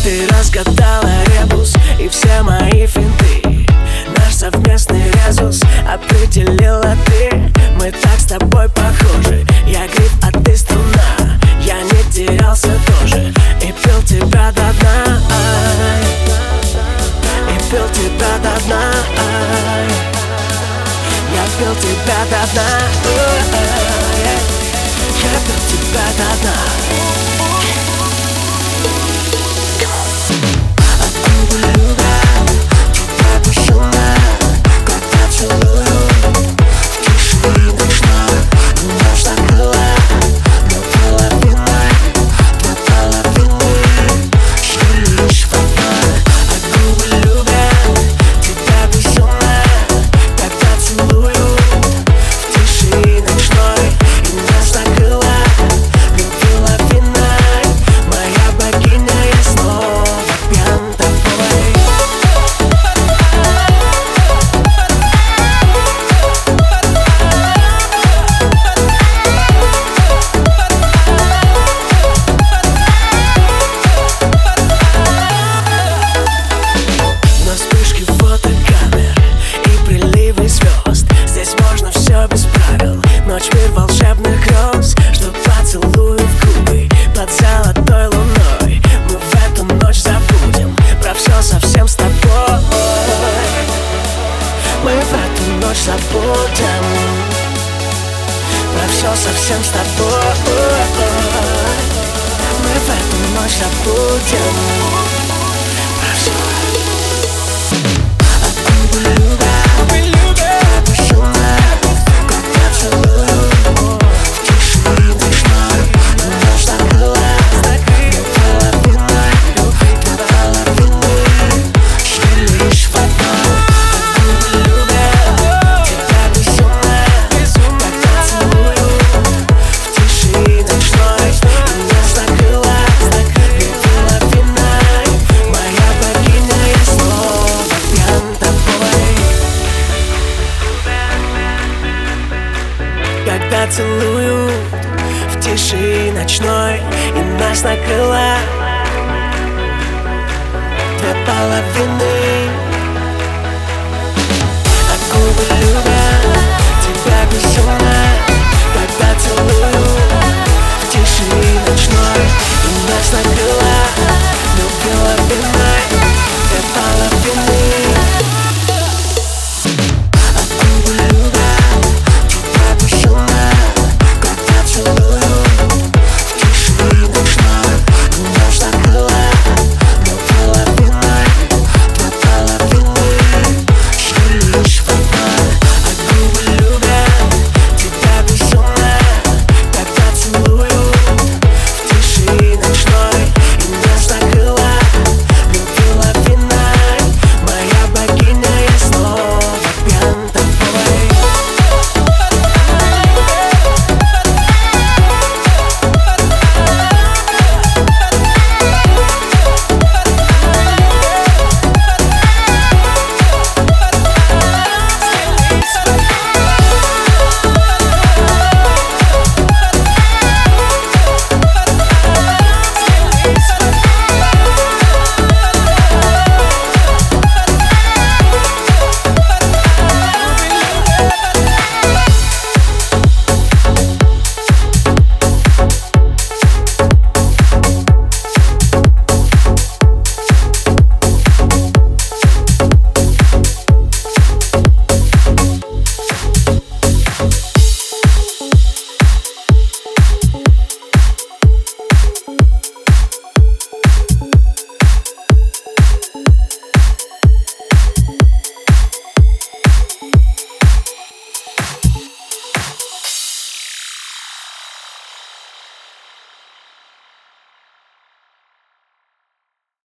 Ты разгадала ребус и все мои финты. Наш совместный резус определила ты. Мы так с тобой похожи. Я гриф, а ты струна. Я не терялся тоже и пил тебя до дна. И пил тебя до дна. Я пил тебя до дна. Я пил тебя до дна. Ночь, мир волшебных грез, ждут поцелуев губы под золотой луной. Мы в эту ночь забудем про все совсем с тобой. Мы в эту ночь забудем про все совсем с тобой. Мы в эту ночь забудем про все. Когда целуют в тиши ночной, и нас накрыла